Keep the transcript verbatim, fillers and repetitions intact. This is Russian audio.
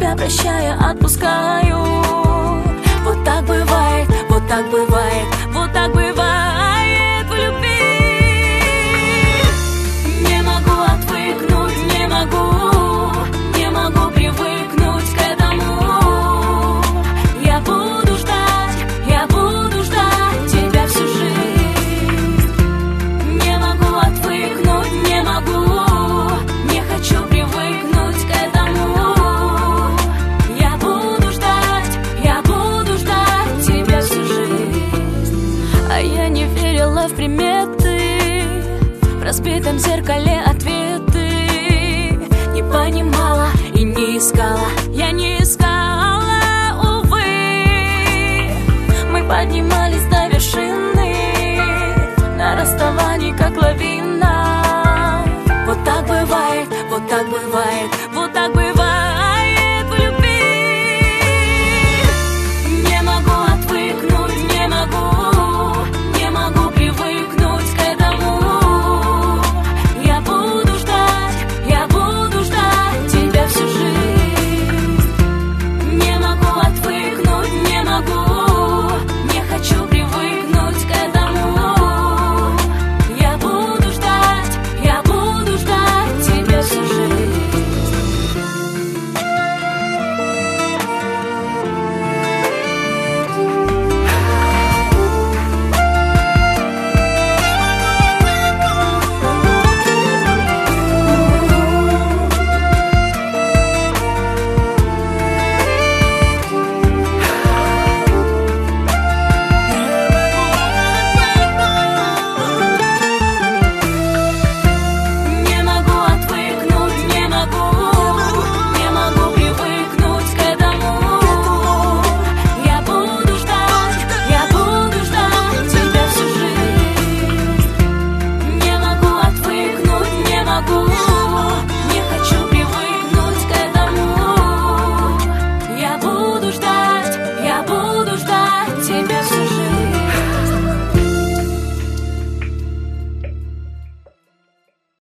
тебя прощая, отпускаю. Вот так бывает, вот так бывает, вот так бывает в любви. Не могу отвыкнуть, не могу, не могу привыкнуть к этому. Я буду ждать, я буду ждать тебя всю жизнь. Не могу отвыкнуть, не могу, не хочу привыкнуть к этому. Я буду ждать, я буду ждать тебя всю жизнь. А я не верила в приметы, в разбитом зеркале ответы. Не понимала и не искала, я не искала, увы. Мы поднимаем